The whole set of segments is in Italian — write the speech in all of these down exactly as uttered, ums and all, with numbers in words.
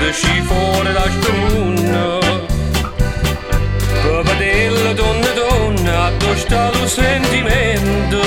esci fuori da sto mondo per vedere donna donna dove sta lo sentimento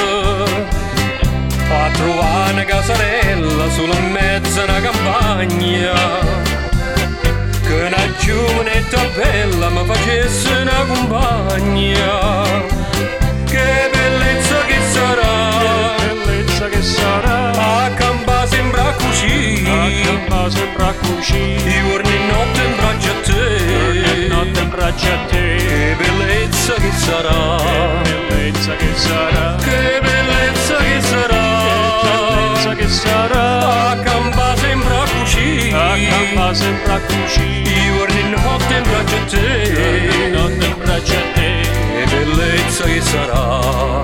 a trovare una casarella sulla mezza una campagna che una giovanetta bella mi facesse una compagna. Che bellezza che sarà, che bellezza che sarà, a campa sembra così, a campa sembra così, giorno e notte in braccio a te, giorno e notte in braccio a te. Che bellezza che sarà, che bellezza che sarà, che bellezza che sarà, che bellezza che sarà, a campa sembra così, a campa sembra così, giorno e notte in braccio a te, giorno e notte in braccio a te. Che bellezza che sarà,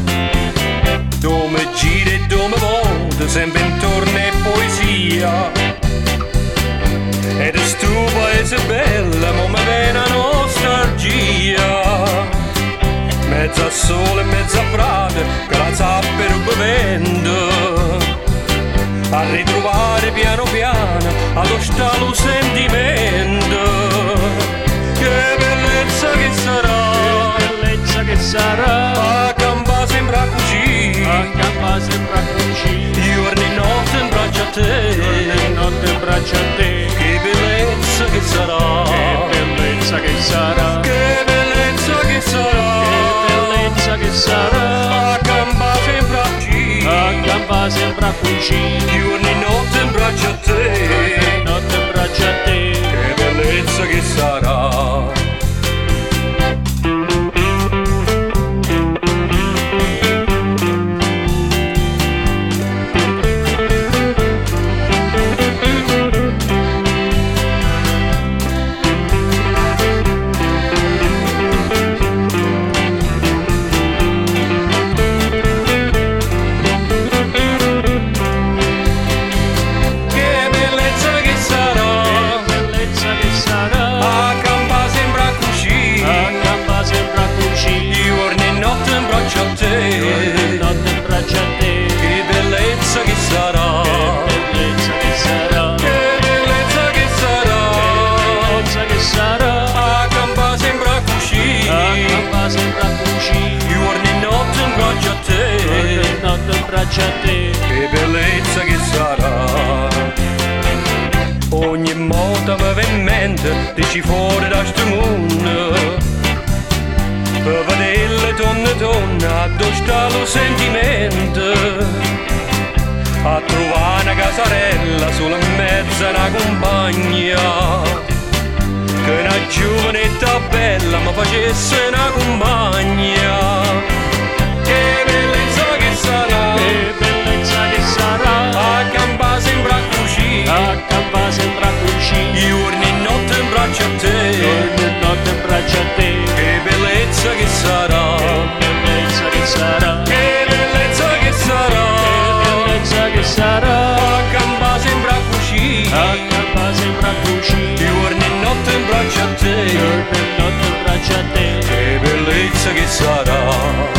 dove gira e dove volta, sempre intorno è poesia, ed è stu paese bella, ma mi viene una nostalgia, mezza a sole e mezza a prate, che la zappero bevendo, a ritrovare piano piano, allo sta lo sentimento. Che bellezza che sarà, che bellezza che sarà, a campa sembra così, a campa sembra così, giorno e notte in braccio a te, giorno e notte in braccio a te. che bellezza che sarà, Che bellezza che sarà, che bellezza che sarà, che bellezza che sarà, a campa sembra così, a campa sembra così, giorno e notte in braccio a te, giorno e notte in braccio a te. che bellezza che sarà. Braccia a te, Che bellezza che sarà, ogni modo mi viene in mente, dici fuori da sto mondo, per vedere donna donna, dove sta lo sentimento, a trovare una casarella sulla mezza una compagna, che una giovanetta bella mi facesse una compagna. Che bellezza che sarà, che bellezza che sarà, a campa sembra così, a campa sembra così, giorno e notte in braccio a te, giorno e notte in braccio a te. che bellezza che sarà, Che bellezza che sarà, che bellezza che sarà, che bellezza che sarà, a campa sembra così, a campa sembra così, giorno e notte in braccio a te, giorno e notte in braccio a te. che bellezza che sarà.